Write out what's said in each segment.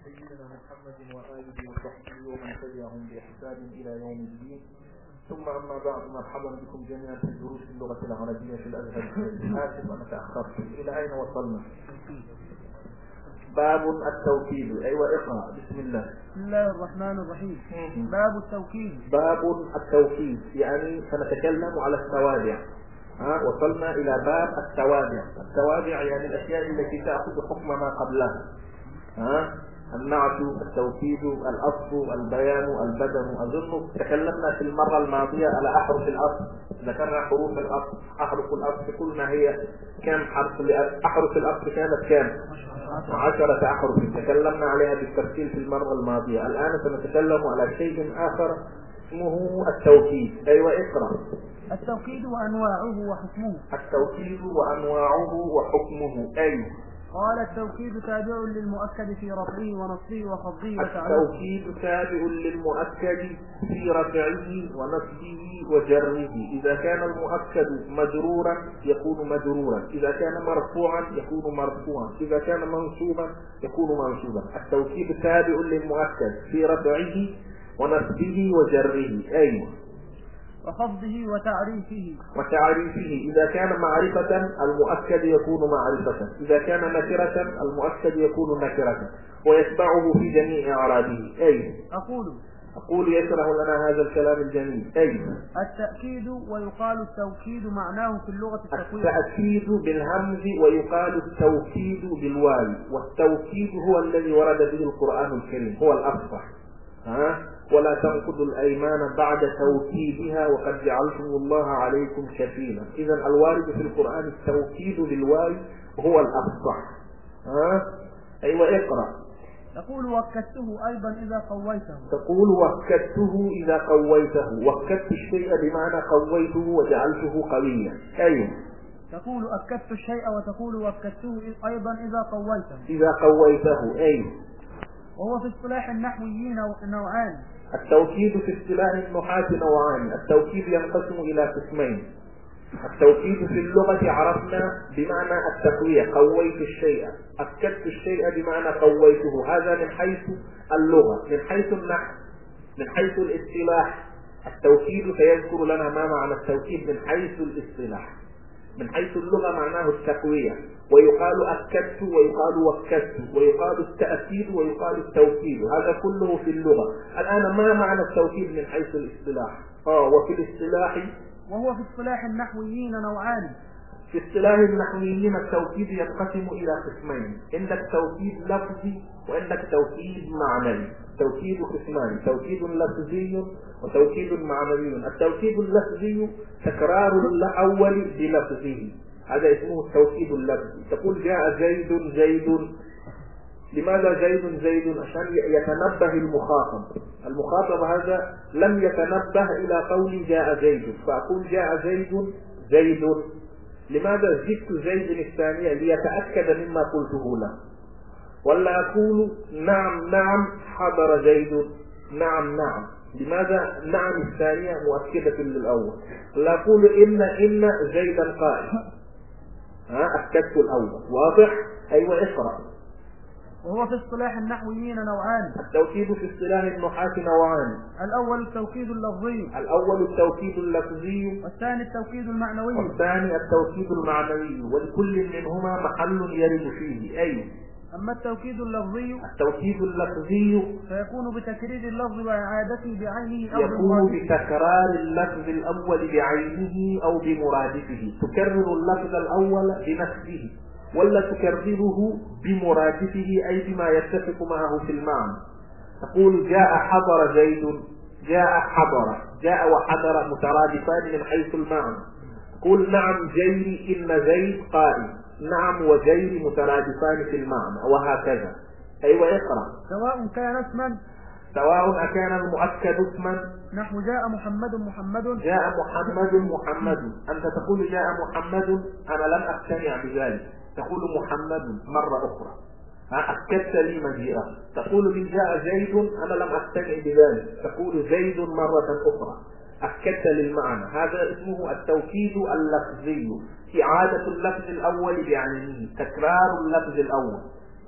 سيدنا محمد وآله وصحبه ومن تبعهم بإحسان إلى يوم الدين. ثم أما بعد، مرحبا بكم جميعا في دروس اللغة العربية في الأزهر. آسف أنا تأخرت. إلى أين وصلنا؟ باب التوكيد. أيوة اقرأ. بسم الله. بسم الله الرحمن الرحيم. باب التوكيد. باب التوكيد يعني سنتكلم على التوابع. وصلنا إلى باب التوابع. التوابع يعني الأشياء التي تأخذ حكم ما قبلها. النعت، التوكيد، الأصل، البيان، البدن. أظن تكلمنا في المرة الماضية على أحرف الأصل، ذكرنا حروف الأصل. أحرف الأصل قلنا هي كم حرف؟ أحرف الأصل كانت كم؟ 10 أحرف، تكلمنا عليها بالتفصيل في المرة الماضية. الآن سنتكلم على شيء آخر اسمه التوكيد. أيوة اقرأ. التوكيد وأنواعه وحكمه. التوكيد وأنواعه وحكمه. أيوة. قال التوكيد تابع للمؤكد في رفعه ونصبه وخفضه وتعريفه. التوكيد تابع للمؤكد في رفعه ونصبه وجره. إذا كان المؤكد مجرورا يكون مجرورا، إذا كان مرفوعا يكون مرفوعا، إذا كان منصوبا يكون منصوبا. التوكيد تابع للمؤكد في رفعه ونصبه وجره. أيوة. وخفضه وتعريفه. إذا كان معرفة المؤكد يكون معرفة، إذا كان نكرة المؤكد يكون نكرة، ويتبعه في جميع أعرابه. أي أقول يشرح لنا هذا الكلام الجميل. أي التأكيد ويقال التوكيد معناه في اللغة التقويم. التأكيد بالهمز ويقال التوكيد بالواو، والتوكيد هو الذي ورد به القرآن الكريم، هو الأفصح. ولا تنقضوا الأيمان بعد توكيدها وقد جعلتم الله عليكم كفيلا. إذا الوارد في القرآن التوكيد بالواو هو الأفصح. أيوة اقرأ. تقول وكدته أيضا إذا قويته. تقول وكدته إذا قويته. وكدت الشيء بمعنى قويته وجعلته قويا. أيوة. تقول أكدت الشيء وتقول وكدته أيضا إذا قويته. أيوة. وهو في اصطلاح النحويين نوعان. التوكيد في اصطلاح النحاة نوعان. التوكيد ينقسم إلى قسمين. التوكيد في اللغة عرفنا بمعنى التقوية، قويت الشيء. أكدت الشيء بمعنى قويته. هذا من حيث اللغة. من حيث النحو، من حيث الاصطلاح، التوكيد سيذكر لنا ما معنى التوكيد من حيث الاصطلاح. من حيث اللغة معناه التقوية، ويقال أكدت ويقال وكدت، ويقال التأكيد ويقال التوكيد. هذا كله في اللغة. الآن ما معنى التوكيد من حيث الاصطلاح؟ وفي الاصطلاح، وهو في اصطلاح النحويين نوعان. في اصطلاح النحويين التوكيد ينقسم إلى قسمين. عندك توكيد لفظي وعندك توكيد معنوي. توكيد قسمان: توكيد لفظي وتوكيد معنوي. التوكيد اللفظي تكرار الأول بلفظه، هذا اسمه التوكيد اللفظي. تقول جاء زيد. لماذا زيد؟ عشان يتنبه المخاطب هذا لم يتنبه إلى قول جاء زيد، فأقول جاء زيد. لماذا زدت زيد الثانية؟ ليتأكد مما قلته له. ولا أقول نعم حضر زيد. نعم. لماذا نعم الثانية مؤكدة للأول؟ لا أقول إن زيدا قائم. أكدت الأول. واضح؟ أيوة اقرأ. وهو في اصطلاح النحويين نوعان. التوكيد في اصطلاح النحاة نوعان. الأول التوكيد اللفظي. والثاني التوكيد المعنوي. ولكل منهما محل يرد فيه. أي أما التوكيد اللفظي فيكون بتكرير اللفظ وإعادته بعينه أو يكون بتكرار اللفظ الأول بعينه أو بمرادفه. تكرر اللفظ الأول بنفسه ولا تكرره بمرادفه، أي بما يتفق معه في المعنى. تقول جاء حضر زيد. جاء وحضر مترادفان من حيث المعنى. قل نعم جيري، إن زيد قائم. نعم وجيري مترادفان في المعنى، وهكذا. أيوة اقرأ. سواء كان اسما، سواء أكان المؤكد اسما، نحو جاء محمد. جاء محمد. أنت تقول جاء محمد، أنا لم أقتنع بذلك. تقول محمد مرة أخرى، أكدت لي مجيئه. تقول لي جاء زيد، أنا لم أقتنع بذلك. تقول زيد مرة أخرى، أكدت للمعنى. هذا اسمه التوكيد اللفظي، إعادة اللفظ الأول بعينه، تكرار اللفظ الأول.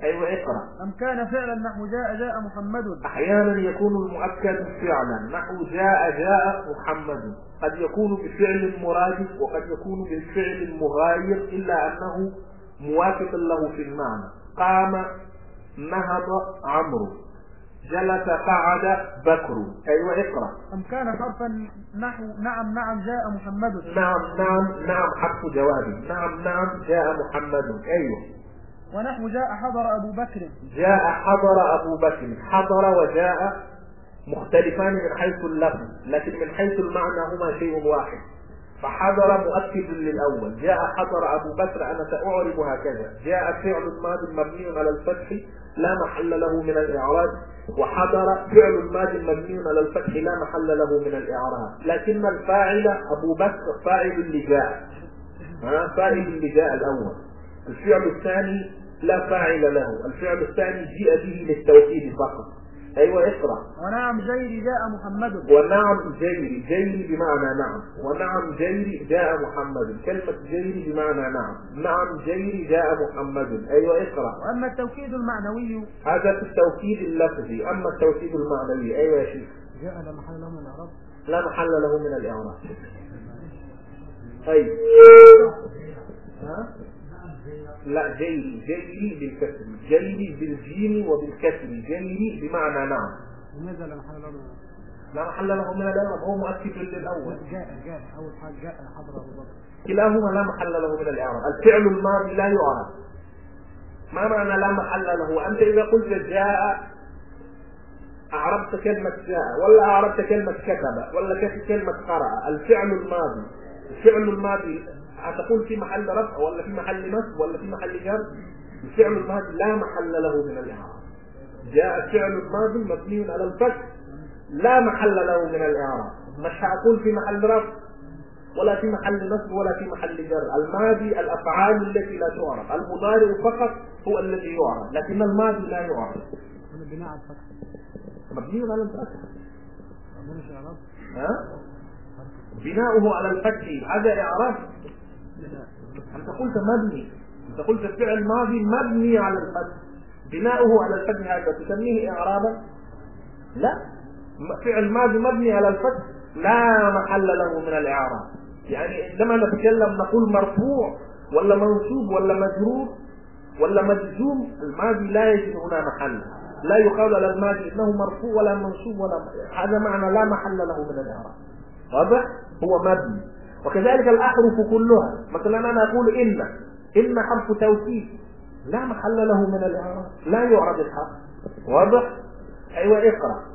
أيوة اقرأ. أم كان فعلا نحو جاء محمد. أحيانا يكون المؤكد فعلا نحو جاء محمد، قد يكون بفعل مرادف وقد يكون بالفعل المغاير، إلا أنه موافق له في المعنى. قام نهض عمرو، جلس قعد بكر. أيوة اقرأ. أم كان حرفا نحو نعم جاء محمد. نعم حرف جواب. نعم جاء محمد. أيوة. ونحو جاء حضر أبو بكر. جاء حضر أبو بكر. حضر وجاء مختلفان من حيث اللفظ، لكن من حيث المعنى هما شيء واحد. فحضر مؤكد للأول. جاء حضر أبو بكر أنا سأعرب هكذا: جاء فعل ماض مبني على الفتح لا محل له من الإعراب، وحضر فعل ماض مبني على الفتح لا محل له من الإعراب، لكن الفاعل أبو بكر فاعل اللي جاء، فاعل اللي جاء الأول. الفعل الثاني لا فاعل له، الفعل الثاني جاء به للتوكيد فقط. أيوة اقرأ. ونعم جيري جاء محمد. ونعم جيري بمعنى نعم، ونعم جيري جاء محمد. كلمة جيري بمعنى نعم جيري جاء محمد. أيوة اقرأ. وأما التوكيد المعنوي هذا في التوكيد اللفظي. أما التوكيد المعنوي أيوة يا شيخ. جاء لا محل له من الإعراب. لا محل له من الإعراب. أي لا جيري بالكسر، جيري بالجيم وبالكسر، جيري بمعنى نعم. لماذا لا محل له من الإعراب؟ لا محل له من الإعراب، هو مؤكد للأول. جاء أول حاجة جاء حضر أبو بكر. كلاهما لا محل له من الإعراب. الفعل الماضي لا يعرب. ما معنى لا محل له؟ أنت إذا قلت جاء أعربت كلمة جاء، ولا أعربت كلمة كتب، ولا كلمة قرأ. الفعل الماضي هتقول في محل رفع ولا في محل نصب ولا في محل جر؟ الفعل الماضي لا محل له من الإعراب. جاء الفعل الماضي مبني على الفتح لا محل له من الإعراب. مش هقول في محل رفع ولا في محل نصب ولا في محل جر. الماضي الأفعال التي لا تعرف، المضارع فقط هو الذي يعرف، لكن الماضي لا يعرف. بناء على الفتح. مبني على الفتح. مش إعراب. بناؤه على الفتح هذا إعراب. أنت قلت مبني، أنت قلت الفعل ماضي مبني على الفتح، بناؤه على الفتح هذا تسميه إعرابا؟ لا، فعل ماضي مبني على الفتح لا محل له من الإعراب. يعني عندما نتكلم نقول مرفوع ولا منصوب ولا مجرور ولا مجزوم، الماضي لا يجد هنا محل، لا يقال على الماضي إنه مرفوع ولا منصوب ولا، هذا معنى لا محل له من الإعراب. واضح؟ هو مبني. وكذلك الأحرف كلها، مثلا أنا أقول إن حرف توكيد لا محل له من الإعراب، لا يعرب الحرف. واضح؟ أيوة اقرأ.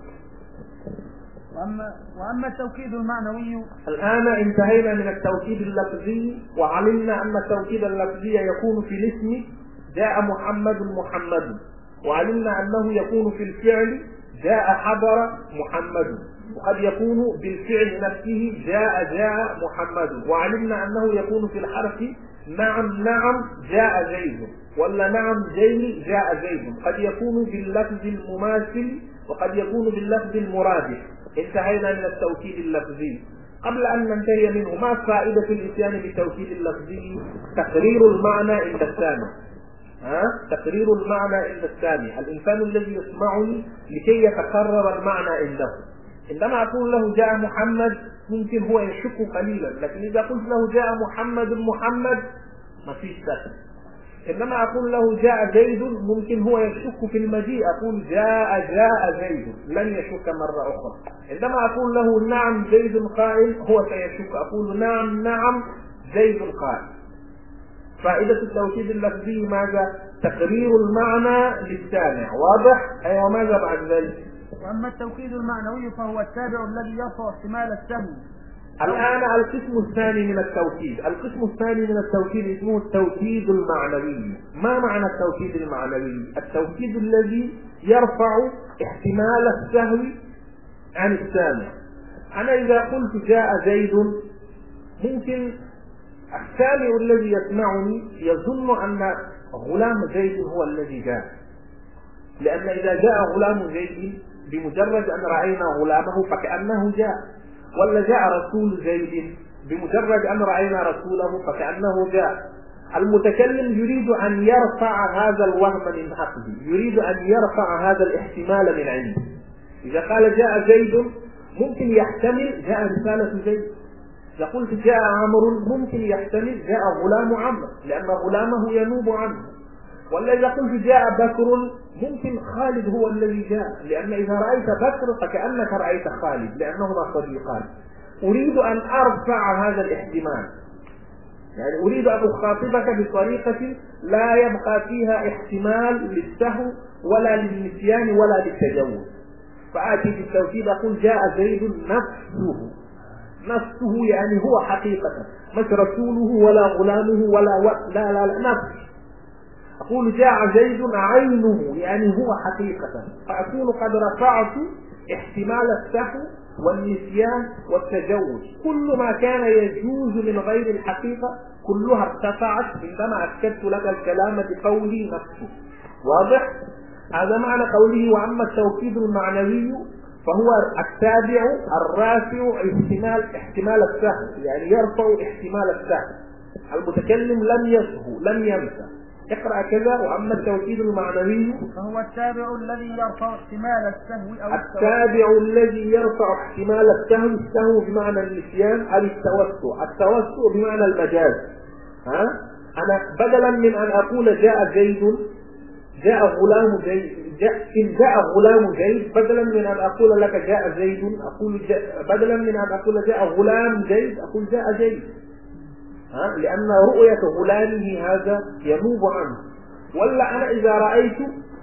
وأما التوكيد المعنوي. الآن انتهينا من التوكيد اللفظي، وعلمنا أن التوكيد اللفظي يكون في الاسم جاء محمد، وعلمنا أنه يكون في الفعل جاء حضر محمد، وقد يكون بالفعل نفسه جاء محمد، وعلمنا أنه يكون في الحرف نعم جاء زيد، ولا نعم جاء زيد، قد يكون باللفظ المماثل وقد يكون باللفظ المرادف. انتهينا من التوكيد اللفظي. قبل أن ننتهي منه، ما فائدة الإتيان بالتوكيد اللفظي؟ تقرير المعنى عند السامع. تقرير المعنى عند السامع، الإنسان الذي يسمعني لكي يتقرر المعنى عنده. عندما أقول له جاء محمد ممكن هو يشك قليلا، لكن إذا قلت له جاء محمد ما فيش شك. عندما أقول له جاء زيد ممكن هو يشك في المجيء، أقول جاء زيد لن يشك مرة أخرى. عندما أقول له نعم زيد قائم هو سيشك، أقول نعم زيد قائم. فائدة التوكيد اللفظي ماذا؟ تقرير المعنى للسامع. واضح؟ أيوة. ماذا بعد ذلك؟ وأما التوكيد المعنوي فهو التابع الذي يرفع احتمال السهم. الآن القسم الثاني من التوكيد اسمه التوكيد المعنوي. ما معنى التوكيد المعنوي؟ التوكيد الذي يرفع احتمال السهو عن السامع. أنا إذا قلت جاء زيد ممكن السامع الذي يسمعني يظن أن غلام زيد هو الذي جاء، لأن إذا جاء غلام زيد بمجرد أن رأينا غلامه فكأنه جاء، ولا جاء رسول زيد بمجرد أن رأينا رسوله فكأنه جاء. المتكلم يريد أن يرفع هذا الوهم من عقله، يريد أن يرفع هذا الاحتمال من عنده. إذا قال جاء زيد ممكن يحتمل جاء رسالة زيد. إذا قلت جاء عمرو ممكن يحتمل جاء غلام عمرو لأن غلامه ينوب عنه. ولا إذا قلت جاء بكر ممكن خالد هو الذي جاء، لأن إذا رأيت بكر فكأنك رأيت خالد لأنهما صديقان. أريد أن أرفع هذا الاحتمال، يعني أريد أن أخاطبك بطريقة لا يبقى فيها احتمال للسهو ولا للنسيان ولا للتجوز. فآتي بالتوكيد أقول جاء زيد نفسه. نفسه يعني هو حقيقة، مش رسوله ولا غلامه لا نفسه. أقول جاء زيد عينه يعني هو حقيقة، فأكون قد رفعت احتمال السهو والنسيان والتجوز. كل ما كان يجوز من غير الحقيقة كلها ارتفعت عندما أكدت لك الكلام بقوله نفسه. واضح؟ هذا معنى قوله وأما التوكيد المعنوي فهو التابع الرافع احتمال السهو، يعني يرفع احتمال السهو. المتكلم لم يسهو لم ينسى. اقرأ كذا وأما التوكيد المعنوي فهو التابع الذي يرفع احتمال السهو أو التابع الذي يرفع احتمال السهو. السهو بمعنى النسيان أو التوسع بمعنى المجاز. أنا بدلا من أن أقول جاء زيد جاء غلام زيد إن جاء غلام زيد، بدلا من أن أقول لك جاء زيد أقول بدلا من أن أقول جاء غلام زيد أقول جاء زيد، لأن رؤية غلامه هذا ينوب عنه. ولا أنا إذا رأيت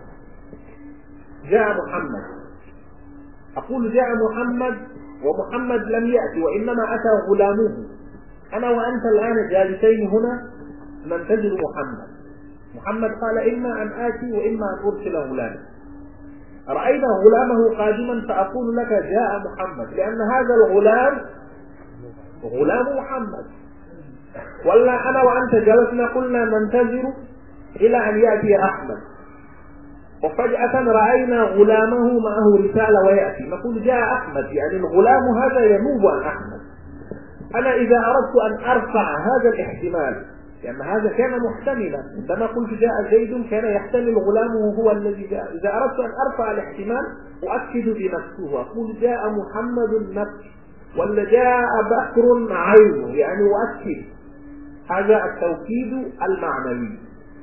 جاء محمد أقول جاء محمد ومحمد لم يأتي وإنما أتى غلامه. أنا وأنت الآن جالسين هنا ننتظر محمد قال إما أن آتي وإما أن أرسل غلامي. رأينا غلامه قادما فأقول لك جاء محمد لأن هذا الغلام غلام محمد. ولا أنا وأنت جلسنا قلنا ننتظر إلى أن يأتي أحمد وفجأة رأينا غلامه معه رسالة ويأتي نقول جاء أحمد، يعني الغلام هذا ينوب عن أحمد. أنا إذا أردت أن أرفع هذا الاحتمال لأن هذا كان محتملا، عندما قلت جاء زيد كان يحتمل غلامه هو الذي جاء. إذا أردت أن أرفع الاحتمال أؤكد بنفسه أقول جاء محمد نفسه ولا جاء بكر عينه، يعني أؤكد. هذا التوكيد المعنوي.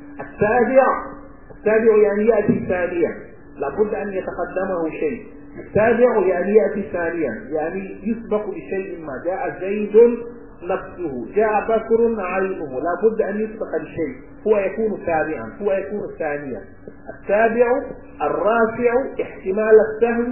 التابع يعني يأتي ثانيا، لابد أن يتقدمه شيء. التابع يعني يأتي ثانيا، يعني يسبق بشيء ما. جاء زيد نفسه جاء بكر عينه، لابد أن يسبق الشيء، هو يكون تابعا، هو يكون ثانيا. التابع الرافع احتمال السهو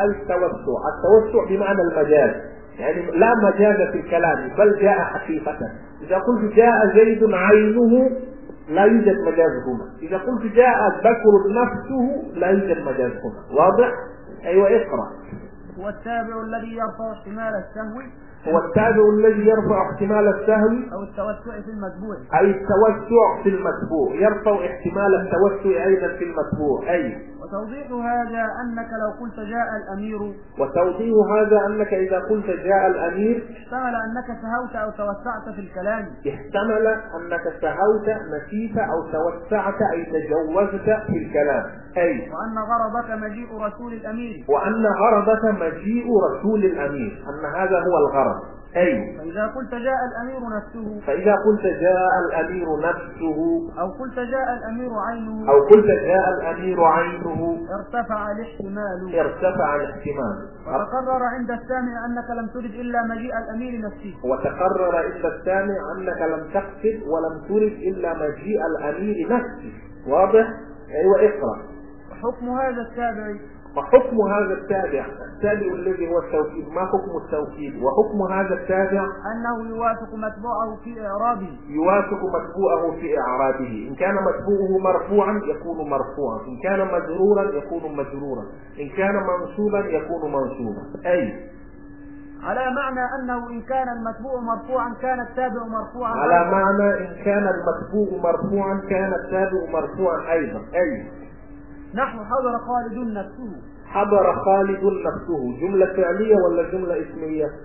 التوسع بمعنى المجاز، يعني لا مجاز في الكلام بل جاء حقيقة. إذا قلت جاء زيد عينه لا يوجد مجاز هنا. إذا قلت جاء بكر نفسه لا يوجد مجاز هنا. واضح؟ أيوة اقرأ. هو التابع الذي يرفع احتمال السهو هو التابع الذي يرفع احتمال السهو أو التوسع في المتبوع، أي التوسع في المتبوع، يرفع احتمال التوسع أيضا في المتبوع. أي وتوضيح هذا أنك لو قلت جاء الأمير، وتوضيح هذا أنك إذا قلت جاء الأمير احتمل أنك سهوت أو توسعت في الكلام، احتمل أنك سهوت نسيت أو توسعت أي تجوزت في الكلام. أي وأن غرضك مجيء رسول الأمير، وأن غرضك مجيء رسول الأمير، أن هذا هو الغرض. أي فإذا قلت جاء الأمير نفسه، فإذا قلت جاء الأمير نفسه أو قلت جاء الأمير عينه، أو قلت جاء الأمير عينه ارتفع الاحتمال، ارتفع الاحتمال. وتقرر عند السامع أنك لم ترد إلا مجيء الأمير نفسه، وتقرر عند السامع أنك لم تقصد ولم ترد إلا مجيء الأمير نفسه. واضح؟ أيوة اقرأ. وحكم هذا التابع، وحكم هذا التابع الذي هو التوكيد. ما حكم التوكيد؟ وحكم هذا التابع أنه يوافق متبوعه في إعرابه، يوافق متبوعه في إعرابه. إن كان متبوعه مرفوعا يكون مرفوعا، إن كان مجرورا يكون مجرورا، إن كان منصوبا يكون منصوبا. أي على معنى أنه إن كان المتبوع مرفوعا كان التابع مرفوعا، على معنى إن كان المتبوع مرفوعا كان التابع مرفوعا أيضا. أي نحو حضر خالد نفسه، حضر خالد نفسه جملة فعلية ولا جملة اسمية؟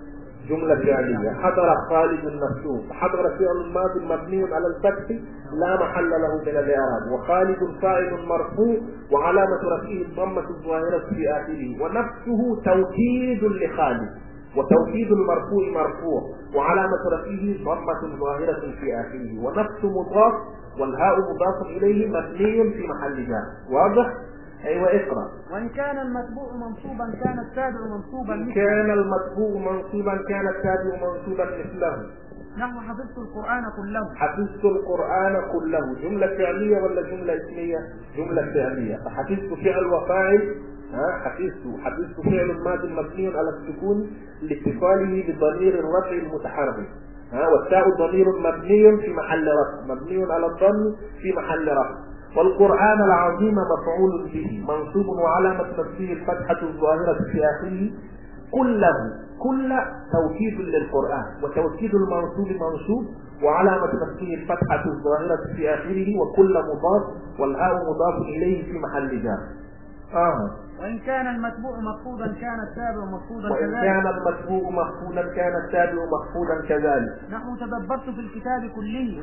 جملة فعلية. حضر خالد نفسه. حضر فعل ماضي مبني على الفتح لا محل له من الإعراب، وخالد فاعل مرفوع وعلامة رفعه الضمة الظاهرة في آخره، ونفسه توكيد لخالد، وتوكيد المرفوع مرفوع وعلامة رفعه ضمة ظاهرة في آخره، ونفس مضاف والهاء مضاف إليه مبني في محل جر. واضح؟ أيوة اقرأ. وإن كان المتبوع منصوبا كان التابع منصوبا إن كان المتبوع منصوبا كان التابع منصوبا مثله. نحو حفظت القرآن كله. حفظت القرآن كله جملة فعلية ولا جملة اسمية؟ جملة فعلية. فحفظت فعل وفاعل. حفظت فعل ماضي مبني على السكون لاتصاله بضمير الرفع المتحرك. والتاء ضمير مبني في محل رفع، مبني على الضم في محل رفع. والقرآن العظيم مفعول به منصوب وعلامة نصبه الفتحة الظاهرة في آخره. كله كل توكيد للقرآن، وتوكيد المنصوب منصوب وعلامة نصبه الفتحة الظاهرة في آخره، وكل مضاف والهاء مضاف إليه في محل جر. وإن كان المتبوع مخفوضا كان التابع مخفوضا كذلك. وإن كان المتبوع مخفوضا كان التابع مخفوضا كذلك. نحو تدبرت في الكتاب كله.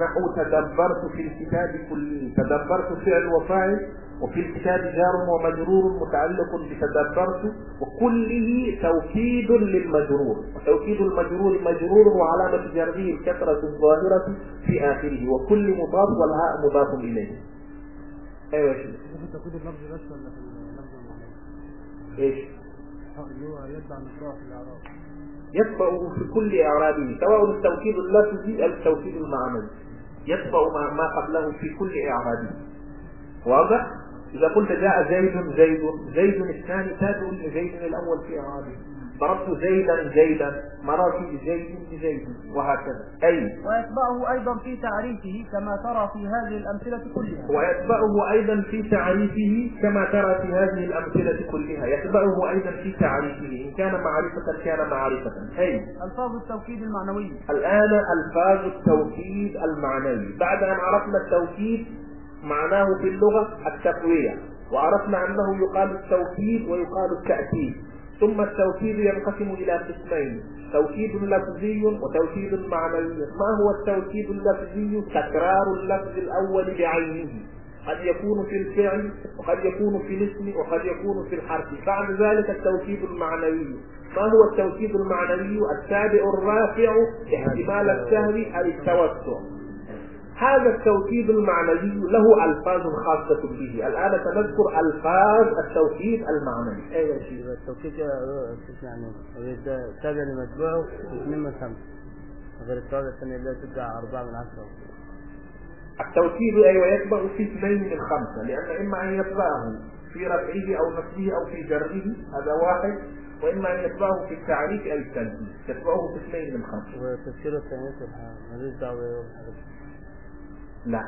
تدبرت فعل وفاعل، وفي الكتاب جار ومجرور متعلق بتدبرت، وكله توكيد للمجرور، وتوكيد المجرور مجرور وعلامة جره الكسرة الظاهرة في آخره، وكل مضاف والهاء مضاف إليه. أيوة شيخ. في توكيد اللفظ بس ولا في اللفظ المعنوي؟ ايش؟ اللي هو يتبع مصداق في الإعراب. يتبع في كل إعرابه، سواء التوكيد اللفظي أو التوكيد المعنوي، يتبع ما قبله في كل إعرابه. واضح؟ إذا قلت جاء زيد الثاني تابع لزيد الأول في إعرابه. ضربت زيدا مررت بزيد وهكذا. أي ويتبعه أيضا في تعريفه كما ترى في هذه الأمثلة كلها. يتبعه أيضا في تعريفه إن كان معرفة كان معرفة. أي ألفاظ التوكيد المعنوي. الآن ألفاظ التوكيد المعنوي. بعد أن عرفنا التوكيد معناه في اللغة التقوية، وعرفنا أنه يقال التوكيد ويقال التأكيد. ثم التوكيد ينقسم إلى قسمين: توكيد لفظي وتوكيد معنوي. ما هو التوكيد اللفظي؟ تكرار اللفظ الأول بعينه، قد يكون في الفعل وقد يكون في الاسم وقد يكون في الحرف. بعد ذلك التوكيد المعنوي. ما هو التوكيد المعنوي؟ التابع الرافع احتمال السهل أو التوسع. هذا التوكيد المعنوي له ألفاظ خاصة به. الآن سنذكر ألفاظ التوكيد المعنوي. أيوة شيء التوكيد يعني إذا تابع لمتبوعه 2/5 غير التابع الثاني اللي تبدأ 4/10. التوكيد أيوة يتبع في 2/5، لأن إما أن يتبعه في رفعه أو نصبه أو في جره، هذا واحد، وإما أن يتبعه في التعريف أو التنزيل، يتبعه في 2/5. وتفسير الثاني ماليش دعوة. لا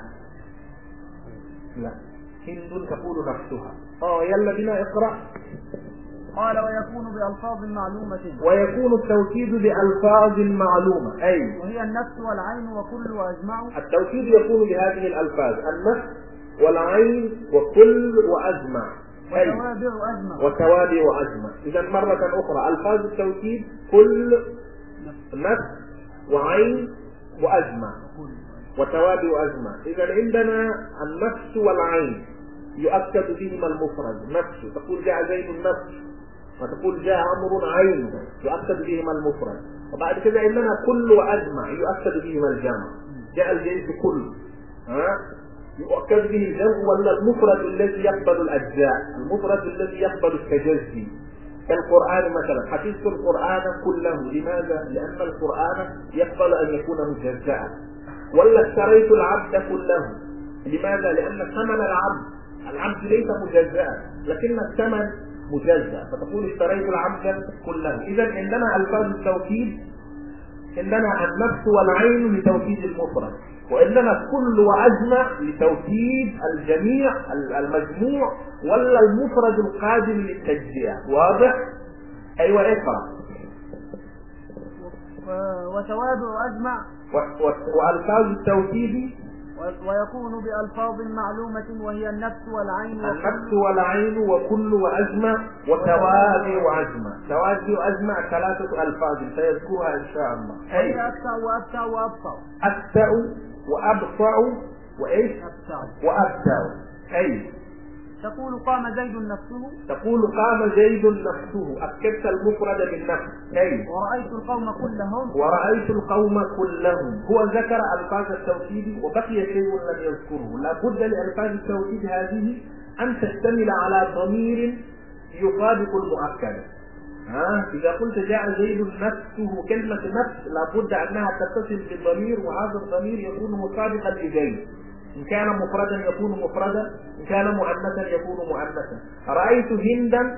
هند تقول نفسها. يلا بنا اقرأ. قال ويكون بألفاظ معلومة. ويكون التوكيد بألفاظ معلومة. أي وهي النفس والعين وكل وأجمع. التوكيد يكون بهذه الألفاظ: النفس والعين وكل وأجمع. وتوابع أجمع. إذا مرة أخرى ألفاظ التوكيد: كل، نفس، وعين، وأجمع، وتوابع أجمع. إذا عندنا النفس والعين يؤكد بهما المفرد. نفس تقول جاء زيد النفس، وتقول جاء عمرو عين، يؤكد بهما المفرد. وبعد كده عندنا كل وأجمع يؤكد بهما الجمع. جاء الجنس كل، يؤكد به الجمع، ولا المفرد الذي يقبل الأجزاء، المفرد الذي يقبل التجزي. كالقرآن مثلا: حفظت القرآن كله. لماذا؟ لأن القرآن يقبل أن يكون مجزأ. ولا اشتريت العبد كله. لماذا؟ لأن ثمن العبد ليس مجزأ، لكن الثمن مجزأ، فتقول اشتريت العبد كله. إذا عندنا ألفاظ التوكيد: عندنا النفس والعين لتوكيد المفرد، وعندنا كل وأجمع لتوكيد الجميع المجموع، ولا المفرد القادم للتجزئة. واضح؟ أيوة اقرأ. وتوابع أجمع. وألفاظ التوكيد ويكون بألفاظ معلومة وهي النفس والعين والعين وكل وأجمع وتوادي وأجمع. توادي وأجمع 3 ألفاظ سيذكرها إن شاء الله. أي أكتع وأبتع وأبصع. أكتع وأبصع وإيش؟ وأبتع. أي تقول قام زيد نفسه. تقول قام زيد نفسه. أكدت المفرد بالنفس. أي ورأيت القوم كلهم. ورأيت القوم كلهم. هو ذكر ألفاظ التوكيد وبقي شيء لم يذكره. لا بد لألفاظ التوكيد هذه أن تشتمل على ضمير يطابق المؤكد. إذا قلت جاء زيد نفسه، كلمة نفس لا بد أنها تتصل بالضمير، وهذا الضمير يكون مطابقا لزيد. إن كان مفردا يكون مفردا، إن كان مؤنثا يكون مؤنثا. رأيت هندا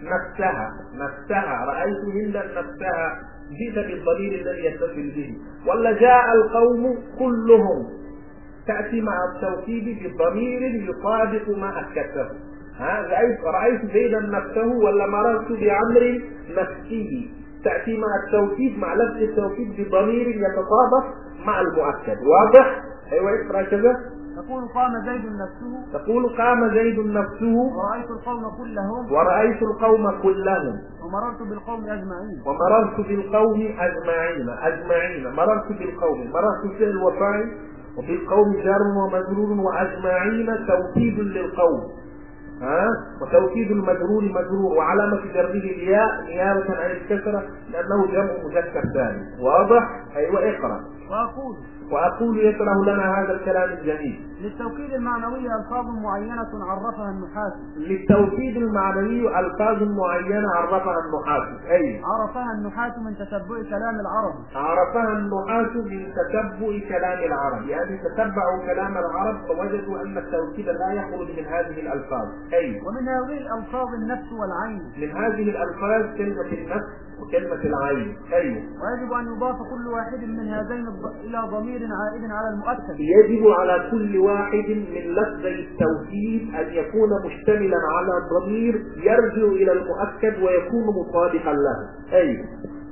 نفسها رأيت هندا نفسها، جئت بالضمير الذي يتصل به. ولا جاء القوم كلهم، تأتي مع التوكيد بالضمير يطابق ما أكدته. رأيت زيدا نفسه ولا مررت بعمر نفسه، تأتي مع التوكيد مع لفظ التوكيد بضمير يتطابق مع المؤكد. واضح؟ أيوة اقرأ كذا. تقول قام زيد نفسه. تقول قام زيد نفسه. ورأيت القوم كلهم. ورأيت القوم كلهم. ومررت بالقوم أجمعين. ومررت بالقوم أجمعين. مررت بالقوم، مررت فعل وفاعل، وبالقوم جار ومجرور، وأجمعين توكيد للقوم. وتوكيد المجرور مجرور، وعلامة جره الياء نيابة عن الكسرة لأنه جمع مذكر ثاني. واضح؟ أيوة اقرأ. وأقول يشرح لنا هذا الكلام الجميل. للتوكيد المعنوي ألفاظ معينة عرفها النحاس. للتوكيد المعنوي ألفاظ معينة عرفها النحاس. أي عرفها النحاس من تتبع كلام العرب. عرفها النحاس من تتبع كلام العرب، يعني تتبعوا كلام العرب فوجدوا أن التوكيد لا يخرج من هذه الألفاظ. أي ومن هذه الألفاظ النفس والعين. من هذه الألفاظ كلمة النفس وكلمة العين. أيوة. ويجب أن يضاف كل واحد من هذين إلى ضمير عائد على المؤكد. يجب على كل واحد من لفظي التوكيد أن يكون مشتملا على ضمير يرجع إلى المؤكد ويكون مطابقا له. أيوة.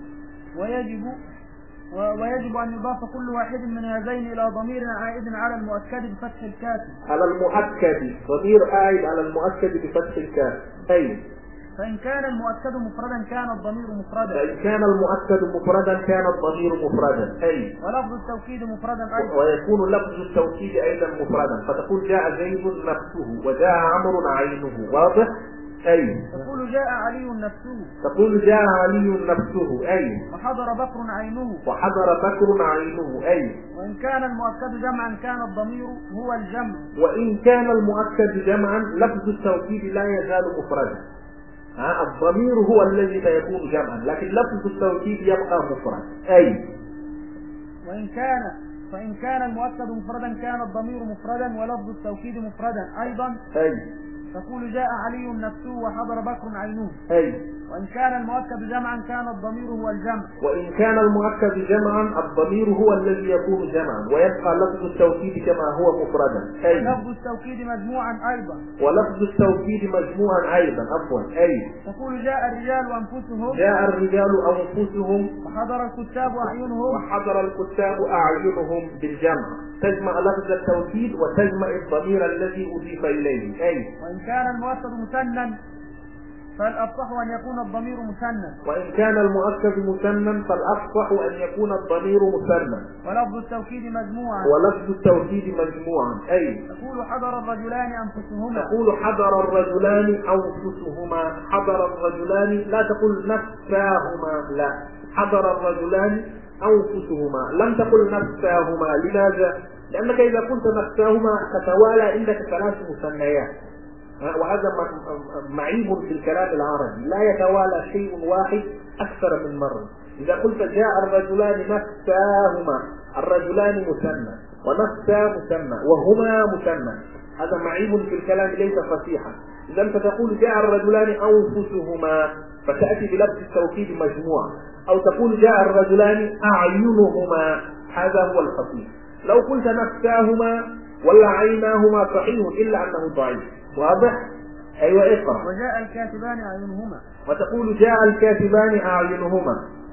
ويجب أن يضاف كل واحد من هذين إلى ضمير عائد على المؤكد بفتح الكاف. على المؤكد، ضمير عائد على المؤكد بفتح الكاف. أيوة. فإن كان المؤكد مفردا كان الضمير مفردا. فإن كان المؤكد مفردا كان الضمير مفردا. أي ولفظ التوكيد مفردا أيضا. ويكون لفظ التوكيد أيضا مفردا، فتقول جاء زيد نفسه وجاء عمرو عينه. واضح؟ أي تقول جاء علي نفسه. تقول جاء علي نفسه. أي وحضر بكر عينه. وحضر بكر عينه. أي وإن كان المؤكد جمعا كان الضمير هو الجمع. وإن كان المؤكد جمعا لفظ التوكيد لا يزال مفردا. الضمير هو الذي سيكون جمعا، لكن لفظ التوكيد يبقى مفرد. أي فإن كان المؤكد مفردا كان الضمير مفردا ولفظ التوكيد مفردا أيضا. أي تقول جاء علي نفسه وحضر بكر عينه. أي وإن كان المؤكد جمعا كان الضمير هو الجمع. وإن كان المؤكد جمعا الضمير هو الذي يكون جمعا ويبقى لفظ التوكيد كما هو مفردا. أي ولفظ التوكيد مجموعا أيضا. ولفظ التوكيد مجموعا أيضا. عفوا. أي تقول جاء الرجال أنفسهم. جاء الرجال أنفسهم. وحضر الكتاب أعينهم. وحضر الكتاب أعينهم بالجمع، تجمع لفظ التوكيد وتجمع الضمير الذي أضيف إليه. أي وإن كان المؤكد مثنى فالأفصح أن يكون الضمير مثنى. وإن كان المؤكد مثنى فالأفصح أن يكون الضمير مثنى. ولفظ التوكيد مجموعا. ولفظ التوكيد مجموعا. أي تقول حضر الرجلان أنفسهما. تقول حضر الرجلان أنفسهما. حضر الرجلان، لا تقول نفساهما، لا، حضر الرجلان أنفسهما، لم تقل نفساهما. لماذا؟ لأنك إذا قلت نفساهما تتوالى عندك 3 مثنيات، وهذا معيب في الكلام العربي، لا يتوالى شيء واحد أكثر من مرة. إذا قلت جاء الرجلان نفساهما، الرجلان مثنى ونفسا مثنى وهما مثنى، هذا معيب في الكلام ليس فصيحا. إذا أنت تقول جاء الرجلان أنفسهما فتأتي بلفظ التوكيد مجموعة، أو تقول جاء الرجلان أعينهما، هذا هو الفصيح. لو قلت نفساهما ولا عيناهما صحيح إلا أنه ضعيف. واضح؟ أيوة اقرأ. وجاء الكاتبان أعينهما. وتقول جاء الكاتبان أعينهما.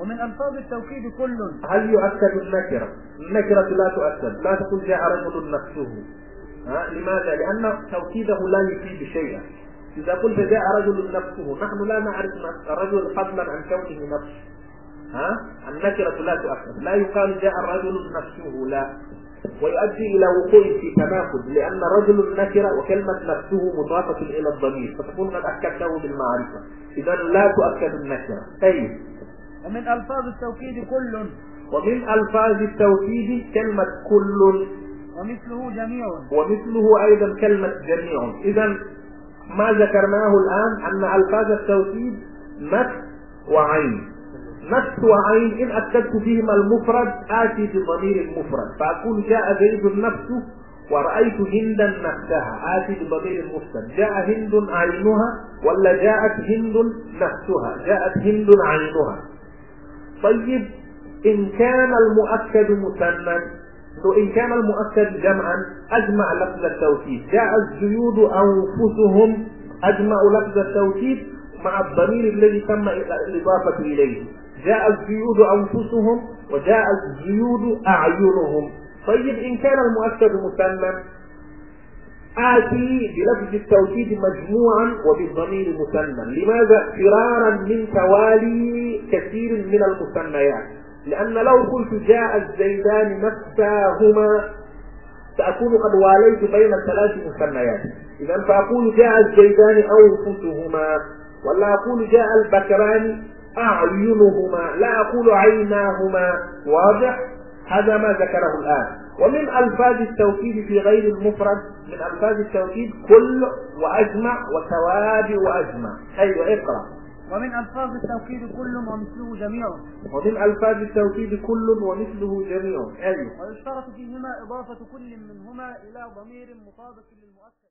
ومن ألفاظ التوكيد كل. هل يؤكد النكرة؟ النكرة لا تؤكد، لا تقول جاء رجل نفسه. لماذا؟ لأن توكيده لا يفيد شيئا. إذا قلت جاء رجل نفسه، نحن لا نعرف الرجل فضلا عن كونه نفسه. النكرة لا تؤكد، لا يقال جاء الرجل نفسه، لا، ويؤدي إلى وقوع في تناقض، لأن رجل نكرة وكلمة نفسه مضافة إلى الضمير، فتكون قد أكدته بالمعرفة، إذا لا تؤكد النكرة. طيب. ومن ألفاظ التوكيد كل. ومن ألفاظ التوكيد كلمة كل، ومثله جميع. ومثله أيضا كلمة جميع. إذا ما ذكرناه الآن أن ألفاظ التوكيد نفس وعين. نفس وعين إن أكدت فيهما المفرد آتي بضمير المفرد، فأقول جاء زيد نفسه ورأيت هندا نفسها، آتي بضمير المفرد. جاء هند عينها ولا جاءت هند نفسها، جاءت هند عينها. طيب إن كان المؤكد مثنى، إن كان المؤكد جمعا أجمع لفظ التوكيد. جاء الزيود أنفسهم، أجمع لفظ التوكيد مع الضمير الذي تم الإضافة إليه. جاء الزيود أنفسهم وجاء الزيود أعينهم. طيب إن كان المؤكد مثنى آتي بلفظ التوكيد مجموعا وبالضمير مثنى. لماذا؟ فرارا من توالي كثير من المثنيات، لأن لو قلت جاء الزيدان نفساهما سأكون قد واليت بين الثلاث مثنيات. إذا فأقول جاء الزيدان أنفسهما، ولا أقول جاء البكران أعينهما، لا أقول عيناهما. واضح؟ هذا ما ذكره الآن. ومن ألفاظ التوكيد في غير المفرد، من ألفاظ التوكيد كل وأجمع وتوابع وأجمع. أيوة اقرأ. ومن ألفاظ التوكيد كل ومثله جميع. ومن ألفاظ التوكيد كل ومثله جميع. أيوة. ويشترط فيهما إضافة كل منهما إلى ضمير مطابق للمؤكد.